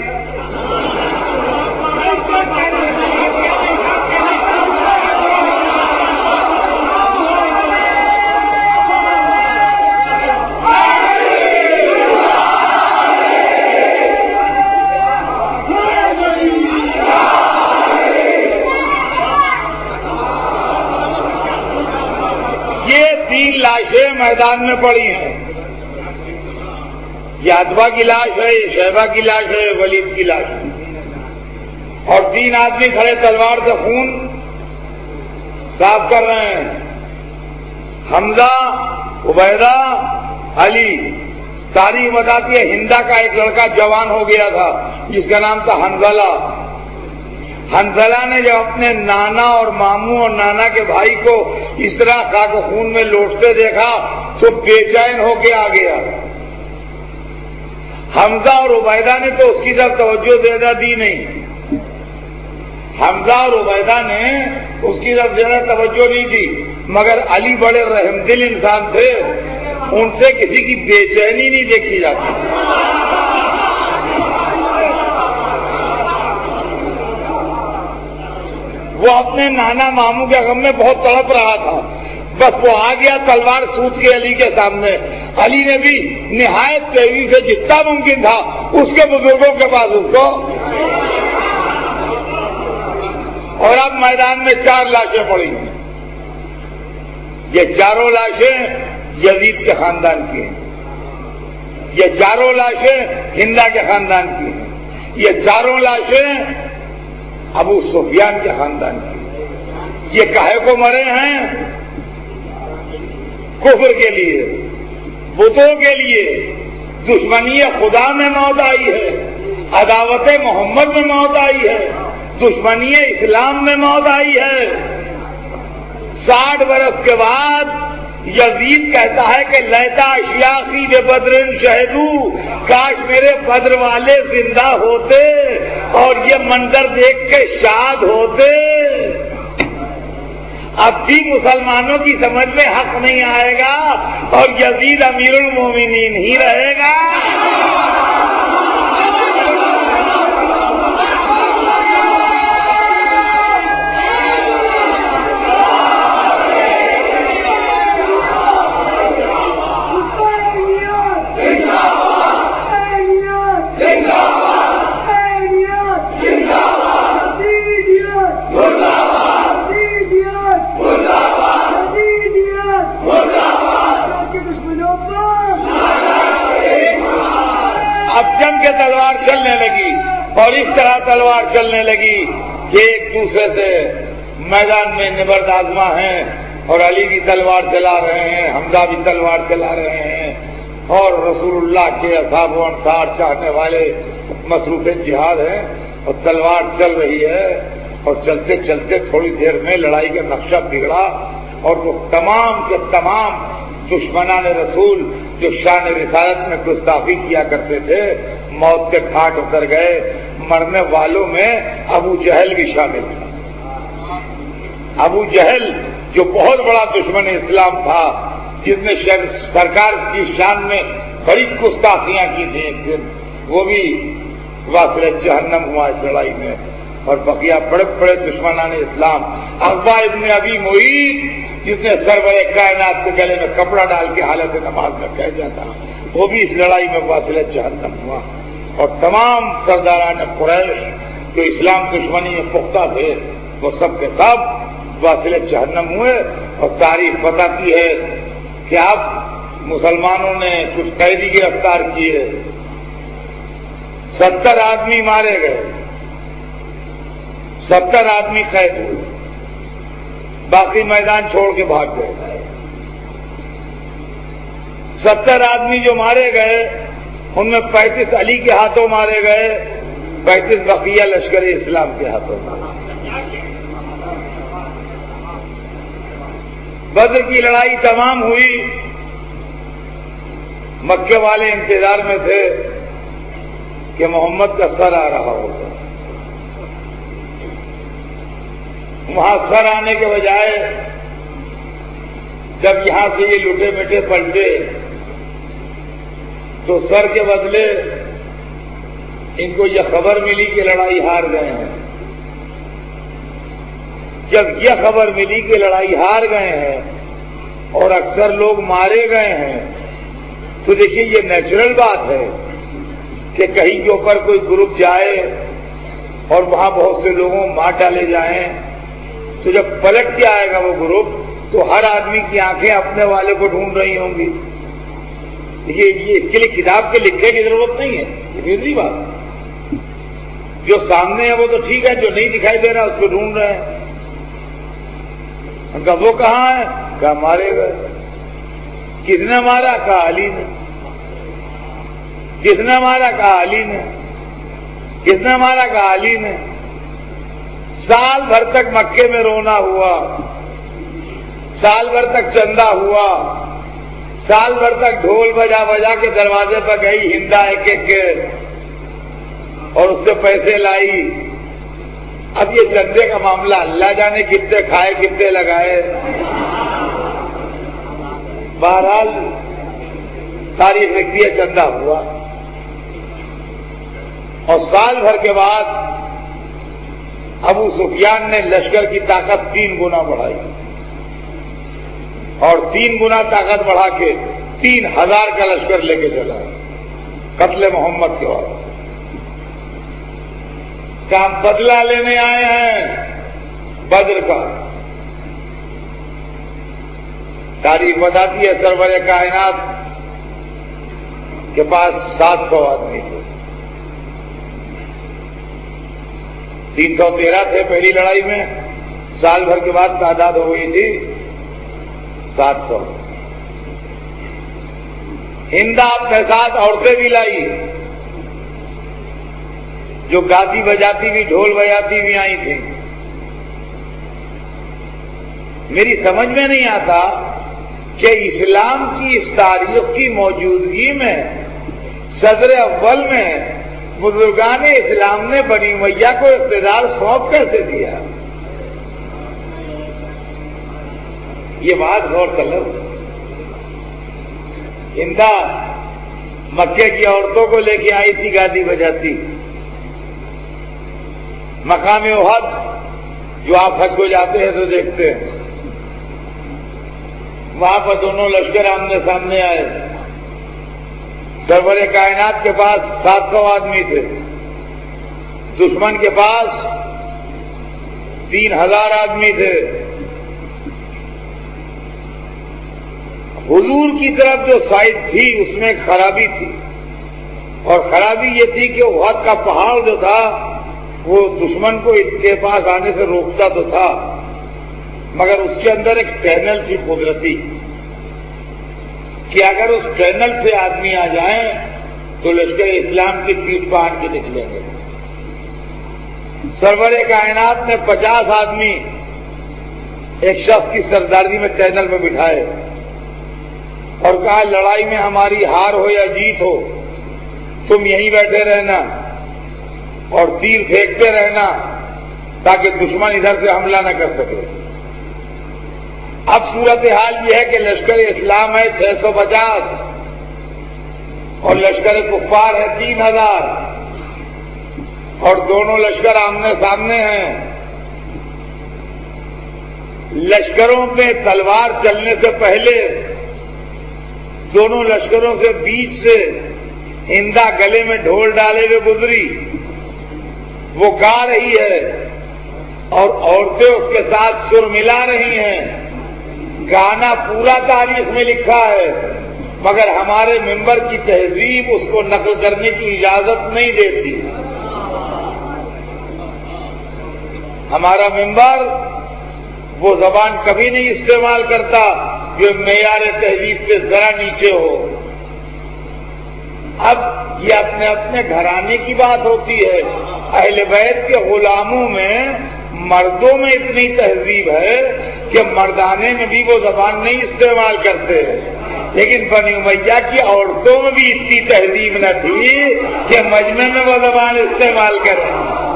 یہ 3 لاشیں میدان میں پڑی ہیں. یہ اتبا کی لاش ہے، یہ شیبہ کی لاش ہے، یہ ولید کی لاش ہے. اور 3 آدمی کھڑے تلوار سے خون صاف کر رہے ہیں. حمزہ، عبیدہ، علی. تاریخ بتاتی ہے ہندا کا ایک لڑکا جوان ہو گیا تھا جس کا نام تھا حنظلہ. حنظلہ نے جب اپنے نانا اور ماموں اور نانا کے بھائی کو اس طرح خاک و خون میں لوٹتے دیکھا تو بے چین ہو کے آ گیا. حمزہ اور عبیدہ نے تو اس کی طرف توجہ زیادہ دی نہیں. حمزہ اور عبیدہ نے اس کی طرف زیادہ توجہ نہیں دی، مگر علی بڑے رحم دل انسان تھے، ان سے کسی کی بے چینی نہیں دیکھی جاتی. وہ اپنے نانا ماموں کے غم میں بہت تڑپ رہا تھا. بس وہ آ گیا تلوار سوت کے علی کے سامنے. علی نے بھی نہایت تیزی سے جتنا ممکن تھا اس کے بزرگوں کے پاس اس کو. اور اب میدان میں 4 لاشیں پڑی ہیں. یہ 4 لاشیں یزید کے خاندان کی ہیں، یہ 4 لاشیں ہندا کے خاندان کی ہیں، یہ 4 لاشیں ابو سفیان کے خاندان کی. یہ کہے کو مرے ہیں؟ کفر کے لیے، بتوں کے لیے. دشمنی خدا میں موت آئی ہے، عداوت محمد میں موت آئی ہے، دشمنی اسلام میں موت آئی ہے. 60 برس کے بعد یزید کہتا ہے کہ لیتا اشیاخی بے بدرن شہدو، کاش میرے بدر والے زندہ ہوتے اور یہ منظر دیکھ کے شاد ہوتے. اب بھی مسلمانوں کی سمجھ میں حق نہیں آئے گا اور یزید امیر المومنین ہی رہے گا. اب جم کے تلوار چلنے لگی اور اس طرح تلوار چلنے لگی کہ ایک دوسرے سے میدان میں نبرد آزما ہیں. اور علی بھی تلوار چلا رہے ہیں، حمزہ بھی تلوار چلا رہے ہیں، اور رسول اللہ کے اصحاب و انصار چاہنے والے مصروف جہاد ہیں. اور تلوار چل رہی ہے اور چلتے چلتے تھوڑی دیر میں لڑائی کا نقشہ بگڑا اور وہ تمام کے تمام دشمنان رسول جو شان رسالت میں گستاخی کیا کرتے تھے موت کے گھاٹ اتر گئے. مرنے والوں میں ابو جہل بھی شامل تھا. ابو جہل جو بہت بڑا دشمن اسلام تھا، جس نے سرکار کی شان میں بڑی گستاخیاں کی تھیں، ایک دن وہ بھی واصل جہنم ہوا اس لڑائی میں. اور بقیہ بڑے بڑے دشمنان اسلام، عقبہ ابن ابی معیط جس نے سرور کائنات کے گلے میں کپڑا ڈال کے حالت نماز میں کہہ جاتا، وہ بھی اس لڑائی میں واصل جہنم ہوا. اور تمام سرداران قریش جو اسلام دشمنی میں پختہ تھے وہ سب کے سب واصل جہنم ہوئے. اور تاریخ بتاتی ہے کہ اب مسلمانوں نے کچھ قیدی گرفتار کیے، 70 آدمی مارے گئے، 70 آدمی قید ہوئے، باقی میدان چھوڑ کے بھاگ گئے. 70 آدمی جو مارے گئے ان میں 35 علی کے ہاتھوں مارے گئے، 35 بقیہ لشکر اسلام کے ہاتھوں. بدر کی لڑائی تمام ہوئی، مکے والے انتظار میں تھے کہ محمد کا سر آ رہا ہوگا۔ وہاں سر آنے کے بجائے جب یہاں سے یہ لٹے مٹے پلٹے تو سر کے بدلے ان کو یہ خبر ملی کہ لڑائی ہار گئے ہیں۔ جب یہ خبر ملی کہ لڑائی ہار گئے ہیں اور اکثر لوگ مارے گئے ہیں تو دیکھیے یہ نیچرل بات ہے کہ کہیں کے اوپر کوئی گروپ جائے اور وہاں بہت سے لوگوں مار ڈالے جائیں، تو جب پلٹ کے آئے گا وہ گروپ تو ہر آدمی کی آنکھیں اپنے والے کو ڈھونڈ رہی ہوں گی۔ یہ اس کے لیے کتاب کے لکھنے کی ضرورت نہیں ہے، یہ دوسری بات، جو سامنے ہے وہ تو ٹھیک ہے، جو نہیں دکھائی دے رہا اس کو ڈھونڈ رہے ہیں۔ ان کا وہ کہاں ہے؟ کہا مارے گئے۔ کس نے مارا؟ کہا علی نے۔ کس نے مارا؟ کہا علی نے۔ کس نے مارا؟ کہا علی نے۔ سال بھر تک مکے میں رونا ہوا، سال بھر تک چندہ ہوا، سال بھر تک ڈھول بجا بجا کے دروازے پر گئی ہندا ایک ایک کے اور اس سے پیسے لائی۔ اب یہ چندے کا معاملہ اللہ جانے کتنے کھائے کتنے لگائے، بہرحال تاریخ لکھتی ہے چندہ ہوا۔ اور سال بھر کے بعد ابو سفیان نے لشکر کی طاقت 3 گنا بڑھائی اور 3 گنا طاقت بڑھا کے 3000 کا لشکر لے کے چلا قتل محمد کے بعد۔ کام بدلہ لینے آئے ہیں بدر کا۔ تاریخ بتاتی ہے سرور کائنات کے پاس 700 آدمی تھے، 313 تھے پہلی لڑائی میں، سال بھر کے بعد تعداد ہو گئی تھی 700۔ ہندا اپنے ساتھ عورتیں بھی لائی جو گاتی بجاتی بھی ڈھول بجاتی بھی آئی تھیں۔ میری سمجھ میں نہیں آتا کہ اسلام کی اس تاریخ کی موجودگی میں صدر اول میں بزرگان اسلام نے بنی امیہ کو اقتدار سونپ کیسے دیا؟ یہ بات غور طلب۔ ہندا مکے کی عورتوں کو لے کے آئی تھی گاتی بجاتی۔ مقام احد جو آپ حج کو جاتے ہیں تو دیکھتے ہیں، وہاں پر دونوں لشکر آمنے سامنے آئے۔ سرور کائنات کے پاس 700 آدمی تھے، دشمن کے پاس 3000 آدمی تھے۔ حضور کی طرف جو سائڈ تھی اس میں ایک خرابی تھی، اور خرابی یہ تھی کہ احد کا پہاڑ جو تھا وہ دشمن کو ان کے پاس آنے سے روکتا تو تھا، مگر اس کے اندر ایک ٹنل تھی قدرتی کہ اگر اس ٹنل سے آدمی آ جائیں تو لشکر اسلام کی پیٹھ باندھ کے نکلیں گے۔ سرور کائنات نے 50 آدمی ایک شخص کی سرداری میں ٹنل میں بٹھائے اور کہا لڑائی میں ہماری ہار ہو یا جیت ہو تم یہیں بیٹھے رہنا اور تیر پھینکتے رہنا تاکہ دشمن ادھر سے حملہ نہ کر سکے۔ اب صورتحال یہ ہے کہ لشکر اسلام ہے 650 اور لشکر کفار ہے 3000 اور دونوں لشکر آمنے سامنے ہیں۔ لشکروں پہ تلوار چلنے سے پہلے دونوں لشکروں سے بیچ سے ہندا گلے میں ڈھول ڈالے ہوئے گزری، وہ گا رہی ہے اور عورتیں اس کے ساتھ سر ملا رہی ہیں۔ گانا پورا تاریخ میں لکھا ہے مگر ہمارے ممبر کی تہذیب اس کو نقل کرنے کی اجازت نہیں دیتی۔ ہمارا ممبر وہ زبان کبھی نہیں استعمال کرتا جو معیار تہذیب سے ذرا نیچے ہو۔ اب یہ اپنے اپنے گھرانے کی بات ہوتی ہے۔ اہل بیت کے غلاموں میں مردوں میں اتنی تہذیب ہے کہ مردانے میں بھی وہ زبان نہیں استعمال کرتے، لیکن بنی امیہ کی عورتوں میں بھی اتنی تہذیب نہ تھی کہ مجمع میں وہ زبان استعمال کریں۔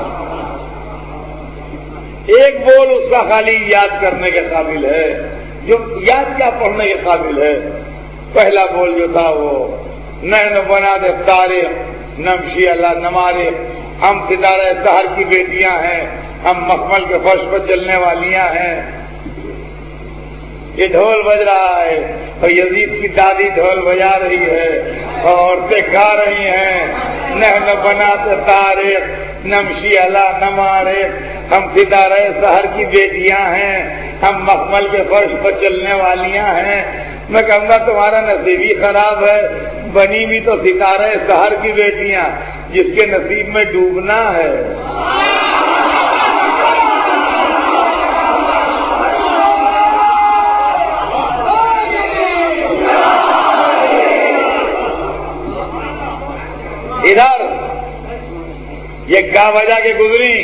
ایک بول اس کا خالی یاد کرنے کے قابل ہے، جو یاد کیا پڑھنے کے قابل ہے۔ پہلا بول جو تھا وہ نحن بنات طارق نمشی اللہ نمارے، ہم ستارہ سحر کی بیٹیاں ہیں، ہم مخمل کے فرش پر چلنے والیاں ہیں۔ یہ ڈھول بج رہا ہے اور یزید کی دادی ڈھول بجا رہی ہے اور عورتیں گا رہی ہیں نحن بنات طارق نمشی اللہ نمارے، ہم ستارہ سحر کی بیٹیاں ہیں، ہم مخمل کے فرش پر چلنے والیاں ہیں۔ میں کہوں گا تمہارا نصیب ہی خراب ہے، بنی بھی تو ستارہ سحر کی بیٹیاں جس کے نصیب میں ڈوبنا ہے۔ ادھر یہ کیا وجہ کے گزری،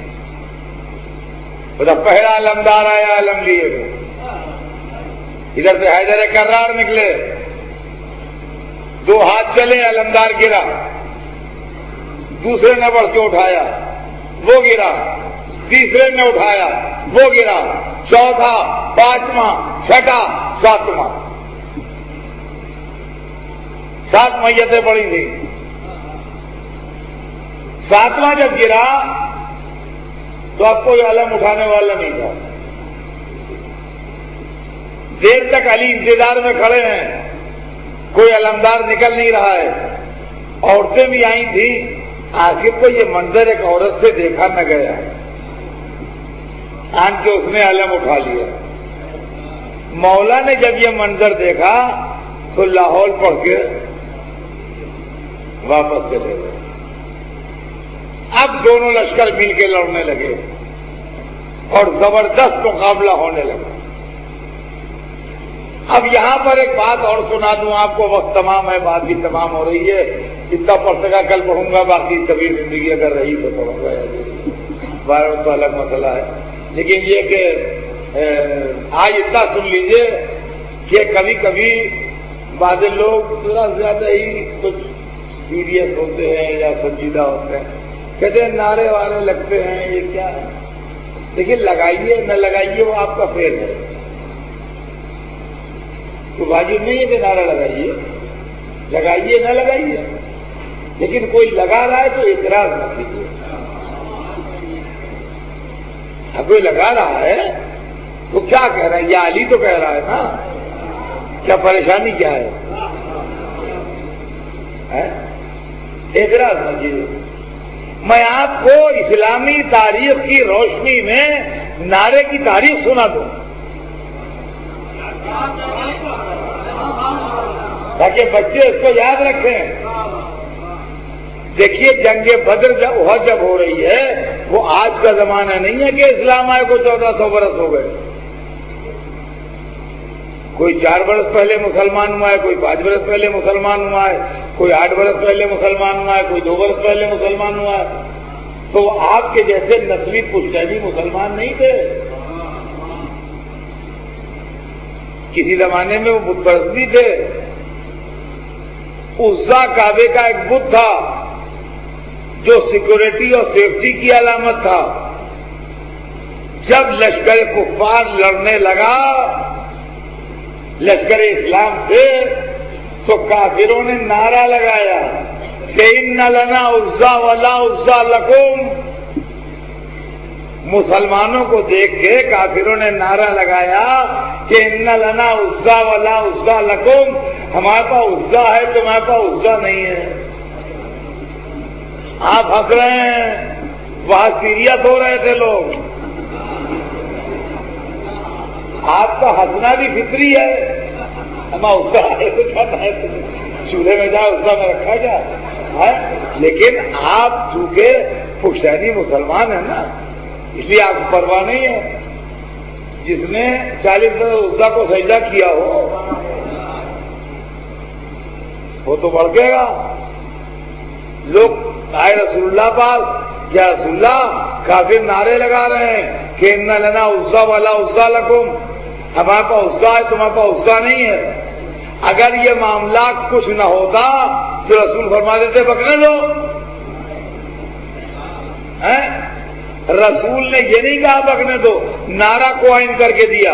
ادھر پہلا علمدار آیا علم لیے ہوئے، ادھر سے حیدر کرار نکلے، دو ہاتھ چلے علمدار گرا، دوسرے نے بڑھ کے اٹھایا وہ گرا، تیسرے نے اٹھایا وہ گرا، چوتھا، پانچواں، چھٹا، ساتواں، 7 میتیں پڑی تھی۔ 7واں جب گرا تو اب کوئی علم اٹھانے والا نہیں تھا۔ دیر تک علی انتظار میں کھڑے ہیں، کوئی علمدار نکل نہیں رہا ہے، عورتیں بھی آئی تھیں، آخر کو یہ منظر ایک عورت سے دیکھا نہ گیا، آن کے اس نے علم اٹھا لیا۔ مولا نے جب یہ منظر دیکھا تو لاہور پڑھ کے واپس چلے گئے۔ اب دونوں لشکر مل کے لڑنے لگے اور زبردست مقابلہ ہونے لگا۔ اب یہاں پر ایک بات اور سنا دوں آپ کو، وقت تمام ہے، بات بھی تمام ہو رہی ہے، جتنا پڑھ سکا کل پڑھوں گا، باقی کبھی زندگی اگر رہی تو پڑھوں گا، بارہ تو الگ مسئلہ ہے۔ لیکن یہ کہ آج اتنا سن لیجئے کہ کبھی کبھی بعض لوگ ذرا زیادہ ہی کچھ سیریس ہوتے ہیں یا سنجیدہ ہوتے ہیں، کہتے ہیں نعرے وارے لگتے ہیں، یہ کیا ہے؟ دیکھیے لگائیے نہ لگائیے وہ آپ کا فعل ہے، تو واجب نہیں ہے کہ نعرہ لگائیے، لگائیے نہ لگائیے، لیکن کوئی لگا رہا ہے تو اعتراض نہ کیجیے۔ کوئی لگا رہا ہے تو کیا کہہ رہا ہے؟ یا علی تو کہہ رہا ہے نا، کیا پریشانی کیا ہے؟ اعتراض نہ کیجیے۔ میں آپ کو اسلامی تاریخ کی روشنی میں نعرے کی تاریخ سنا دوں تاکہ بچے اس کو یاد رکھیں۔ دیکھیے جنگ بدر جب ہو رہی ہے، وہ آج کا زمانہ نہیں ہے کہ اسلام آئے کو 1400 برس ہو گئے۔ کوئی 4 برس پہلے مسلمان ہوا ہے، کوئی 5 برس پہلے مسلمان ہوا ہے، کوئی 8 برس پہلے مسلمان ہوا ہے، کوئی 2 برس پہلے مسلمان ہوا ہے۔ تو آپ کے جیسے نسلی پشتینی مسلمان نہیں تھے، کسی زمانے میں وہ بت پرست بھی تھے۔ عزا کعبے کا ایک بت تھا جو سیکورٹی اور سیفٹی کی علامت تھا۔ جب لشکر کفار لڑنے لگا لشکر اسلام سے تو کافروں نے نعرہ لگایا کہ ان لنا عزا ولا عزا لکم۔ مسلمانوں کو دیکھ کے کافروں نے نعرہ لگایا کہ ان لنا عزا ولا عزا لکم، ہمارے پاس عزا ہے تمہارے پاس عزا نہیں ہے۔ آپ ہنس رہے ہیں، وہاں سیریس ہو رہے تھے لوگ۔ آپ کا ہنسنا بھی فطری ہے، ہمارا عزا ہے تو کھانا ہے، چولہے میں جائے عزا میں رکھا جائے، لیکن آپ چونکہ پشتینی مسلمان ہیں نا، اس لیے آپ کو پرواہ نہیں ہے۔ جس نے 40 برس عزا کو سجدہ کیا ہو وہ تو بڑھے گا۔ لوگ آئے رسول اللہ پاس، یا رسول اللہ کافر نعرے لگا رہے ہیں کہ ان لنا عزا ولا عزا لکم، ہمارے پاس عزا ہے تمہارے پاس عزا نہیں ہے۔ اگر یہ معاملہ کچھ نہ ہوتا تو رسول فرما دیتے بکنے دو۔ رسول نے یہ نہیں کہا بکنے دو، نعرہ قائم کر کے دیا،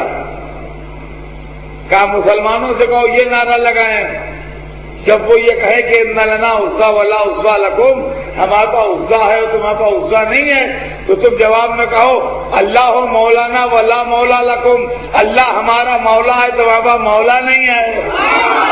کہا مسلمانوں سے کہو یہ نعرہ لگائیں۔ جب وہ یہ کہے کہ ان لنا عزا ولا عزا لکم، ہمارے پاس عزا ہے اور تمہارے پاس عزا نہیں ہے، تو تم جواب میں کہو اللہ مولانا ولا مولا لکم، اللہ ہمارا مولا ہے تمہارے پاس مولا نہیں ہے۔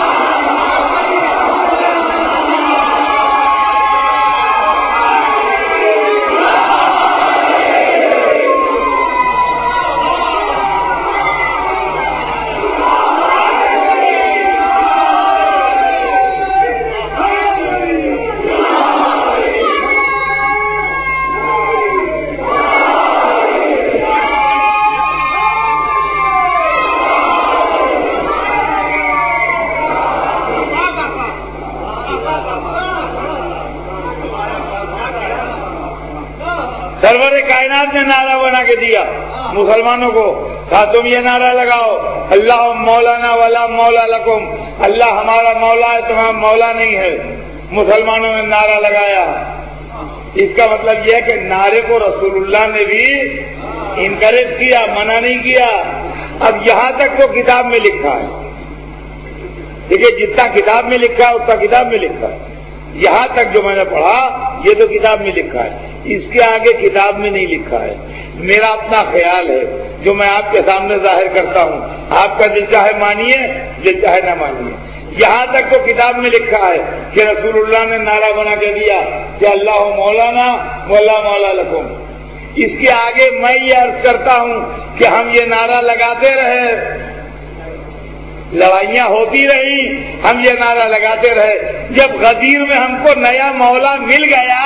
سرور کائنات نے نعرہ بنا کے دیا مسلمانوں کو، کہا تم یہ نعرہ لگاؤ اللہ مولانا ولا مولا لکم، اللہ ہمارا مولا ہے تمہارا مولا نہیں ہے۔ مسلمانوں نے نعرہ لگایا۔ اس کا مطلب یہ ہے کہ نعرے کو رسول اللہ نے بھی انکریج کیا، منع نہیں کیا۔ اب یہاں تک تو کتاب میں لکھا ہے، دیکھیے جتنا کتاب میں لکھا ہے اتنا کتاب میں لکھا ہے، یہاں تک جو میں نے پڑھا یہ تو کتاب میں لکھا ہے، اس کے آگے کتاب میں نہیں لکھا ہے۔ میرا اپنا خیال ہے جو میں آپ کے سامنے ظاہر کرتا ہوں، آپ کا دل چاہے مانیے دل چاہے نہ مانیے۔ یہاں تک تو کتاب میں لکھا ہے کہ رسول اللہ نے نعرہ بنا کے دیا کہ اللہ مولانا ولا مولا لکم۔ اس کے آگے میں یہ عرض کرتا ہوں کہ ہم یہ نعرہ لگاتے رہے، لڑائیاں ہوتی رہی، ہم یہ نعرہ لگاتے رہے، جب غدیر میں ہم کو نیا مولا مل گیا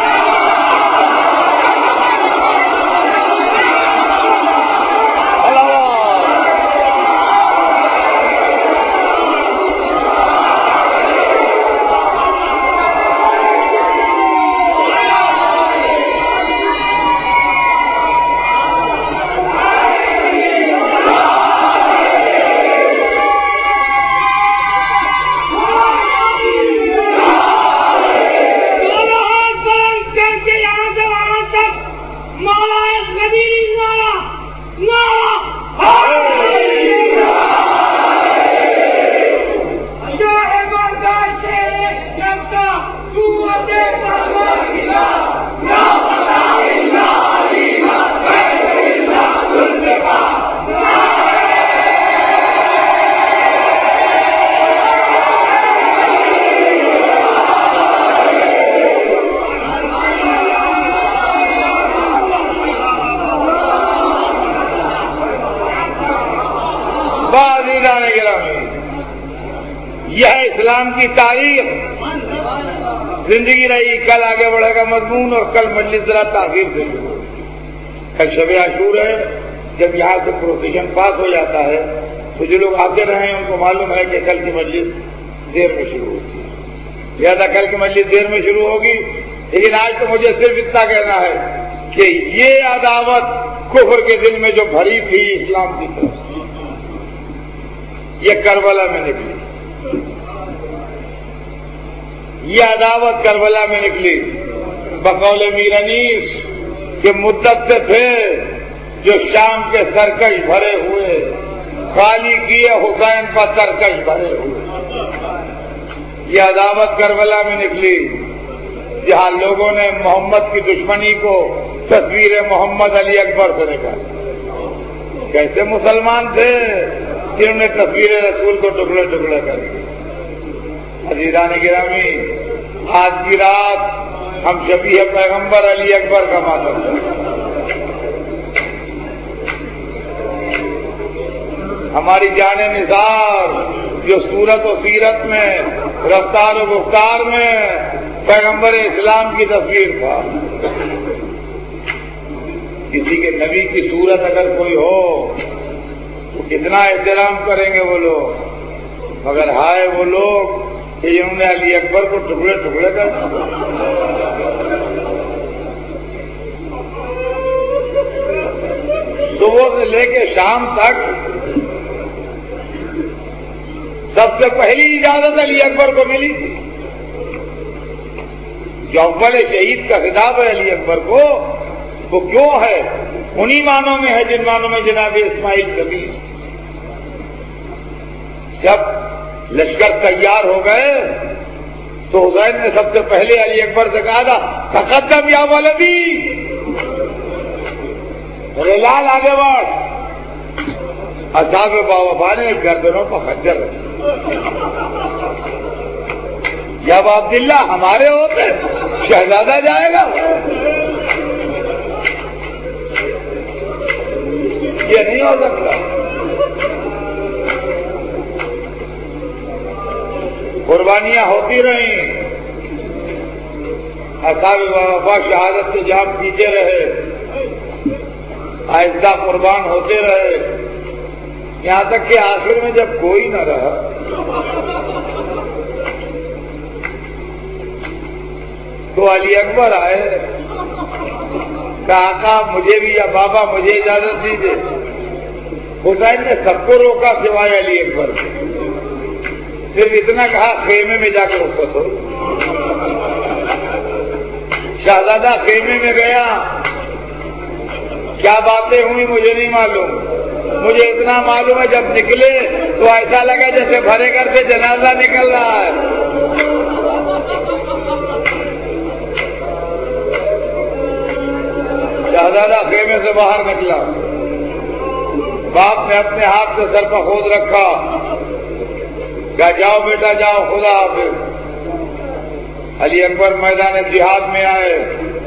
یہ ہے اسلام کی تاریخ، زندگی رہی، کل آگے بڑھے گا مضمون، اور کل مجلس ذرا تاخیر سے شروع ہو۔ کل شب عاشور ہے، جب یہاں سے پروسیشن پاس ہو جاتا ہے تو جو لوگ آتے رہے ہیں ان کو معلوم ہے کہ کل کی مجلس دیر میں شروع ہوتی ہے، لہٰذا کل کی مجلس دیر میں شروع ہوگی۔ لیکن آج تو مجھے صرف اتنا کہنا ہے کہ یہ عداوت کفر کے دل میں جو بھری تھی اسلام کی طرف، یہ کربلا میں نکلی، یہ عداوت کربلا میں نکلی۔ بقول میر انیس کہ مدت سے تھے جو شام کے سرکش بھرے ہوئے، خالی کیے حسین پر سرکش بھرے ہوئے۔ یہ عداوت کربلا میں نکلی جہاں لوگوں نے محمد کی دشمنی کو تصویر محمد علی اکبر سے نکالا۔ کیسے مسلمان تھے جنہوں نے تصویر رسول کو ٹکڑے ٹکڑے کر دیے۔ عزیزان گرامی، آج کی رات ہم شبیہ پیغمبر علی اکبر کا ماتم کریں۔ ہماری جان نثار جو صورت و سیرت میں، رفتار و گفتار میں پیغمبر اسلام کی تصویر تھا، کسی کے نبی کی صورت اگر کوئی ہو تو کتنا احترام کریں گے وہ لوگ، مگر ہائے وہ لوگ کہ جنہوں نے علی اکبر کو ٹکڑے ٹکڑے کر صبح سے لے کے شام تک سب سے پہلی اجازت علی اکبر کو ملی تھی. جو اول شہید کا خطاب ہے علی اکبر کو، وہ کیوں ہے؟ انہی معنوں میں ہے جن معنوں میں جناب اسماعیل کبیر. جب لشکر تیار ہو گئے تو حسین نے سب سے پہلے علی اکبر سے کہا تھا تقدم یا ولدی، میرے لال آگے بڑھ. اصحاب باوفا نے گردنوں پر خنجر رکھا. جب عبداللہ ہمارے ہوتے شہزادہ جائے گا، یہ نہیں ہو سکتا. قربانیاں ہوتی رہیں، اصحاب وفا شہادت کے جام پیتے رہے، آہستہ قربان ہوتے رہے، یہاں تک کہ آخر میں جب کوئی نہ رہا تو علی اکبر آئے کہ آقا مجھے بھی یا بابا مجھے اجازت دیجیے. حسین نے سب کو روکا سوائے علی اکبر کے. صرف اتنا کہا خیمے میں جا کے رخصت ہو. شہزادہ خیمے میں گیا، کیا باتیں ہوئی مجھے نہیں معلوم. مجھے اتنا معلوم ہے جب نکلے تو ایسا لگا جیسے بھرے گھر سے جنازہ نکل رہا ہے. شہزادہ خیمے سے باہر نکلا، باپ نے اپنے ہاتھ سے سر پر خود رکھا، کہا جاؤ بیٹا جاؤ، خدا حافظ. علی اکبر میدان جہاد میں آئے.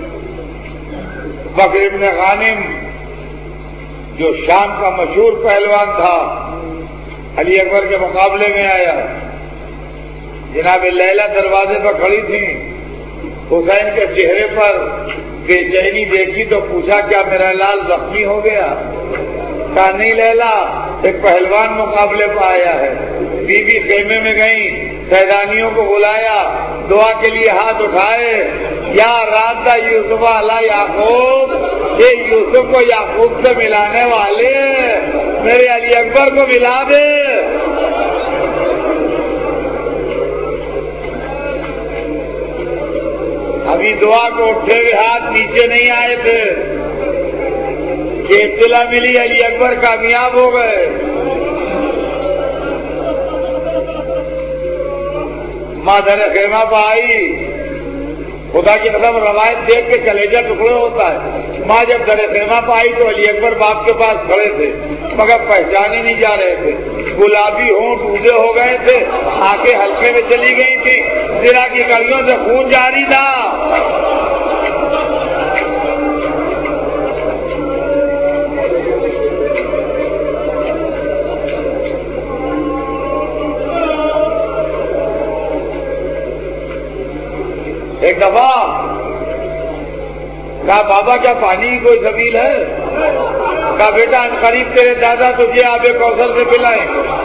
بکر ابن غانم جو شام کا مشہور پہلوان تھا علی اکبر کے مقابلے میں آیا. جناب لیلا دروازے پر کھڑی تھی. حسین کے چہرے پر بے چینی دیکھی تو پوچھا کیا میرا لال زخمی ہو گیا؟ کہا نہیں لیلا، ایک پہلوان مقابلے پر آیا ہے. بی بی خیمے میں گئیں، سیدانیوں کو بلایا، دعا کے لیے ہاتھ اٹھائے، یا رات یوسف علی یعقوب، یہ یوسف کو یعقوب سے ملانے والے میرے علی اکبر کو ملا دے. ابھی دعا کو اٹھے ہوئے ہاتھ نیچے نہیں آئے تھے کہ اطلاع ملی علی اکبر کامیاب ہو گئے. ماں در خیمہ پہ آئی. خدا کی قسم روایت دیکھ کے کلیجہ ٹکڑے ہوتا ہے. ماں جب در خیمہ پہ آئی تو علی اکبر باپ کے پاس کھڑے تھے مگر پہچانے نہیں جا رہے تھے. گلابی ہونٹ اونچے ہو گئے تھے، آنکھیں ہلکے میں چلی گئی تھی، زرا کی کڑیوں سے خون جاری تھا. ایک دفعہ کہا بابا کیا پانی کی کوئی سبیل ہے؟ کہا بیٹا ان قریب تیرے دادا تجھے آب کوثر سے پلائیں.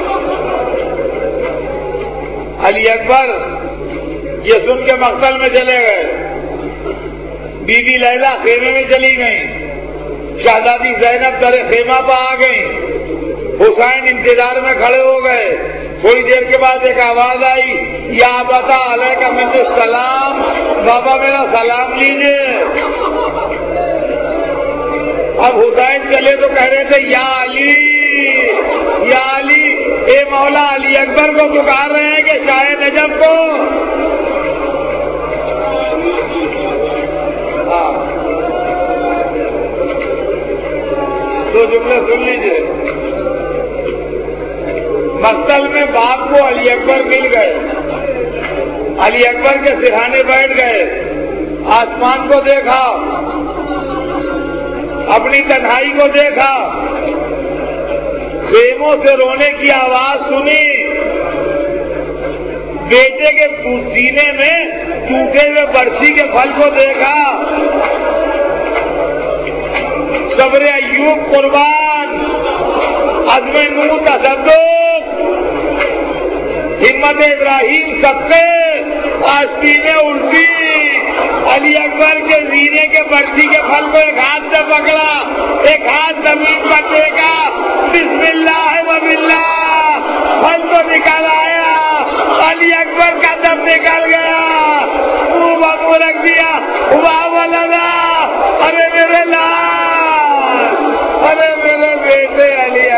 علی اکبر یہ سن کے مقتل میں چلے گئے. بی بی لیلا خیمے میں چلی گئیں. شہزادی زینب در خیمہ پہ آ گئیں. حسین انتظار میں کھڑے ہو گئے. تھوڑی دیر کے بعد ایک آواز آئی، یا بتا علیہ من السلام، بابا میرا سلام لیجیے. اب حسین چلے تو کہہ رہے تھے یا علی یا علی، اے مولا علی اکبر کو پکار رہے ہیں کہ شاہ نجف کو. دو جملے سن لیجیے. مقتل میں باپ کو علی اکبر مل گئے. علی اکبر کے سرہانے بیٹھ گئے. آسمان کو دیکھا، اپنی تنہائی کو دیکھا، خیموں سے رونے کی آواز سنی، بیٹے کے سینے میں ٹوٹے ہوئے برچھی کے پھل کو دیکھا. صبر ایوب قربان، عزم نوح تصدق، ہمت ابراہیم صدقے، آستینیں الٹی، علی اکبر کے زینے کے برسی کے پھل کو ایک ہاتھ سے پکڑا, ایک ہاتھ زمین پر ٹیکا, بسم اللہ و باللہ, پھل تو نکال آیا, علی اکبر کا دم نکل گیا, منہ بابو رکھ دیا, واہ ولدا, ارے میرے لال, ارے میرے بیٹے علی